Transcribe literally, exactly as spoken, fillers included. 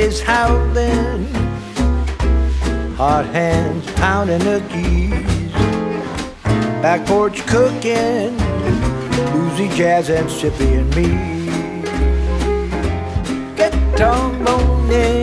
days howling, hot hands pounding the keys, back porch cooking, bluesy jazz and Sippy and me. Get trombone in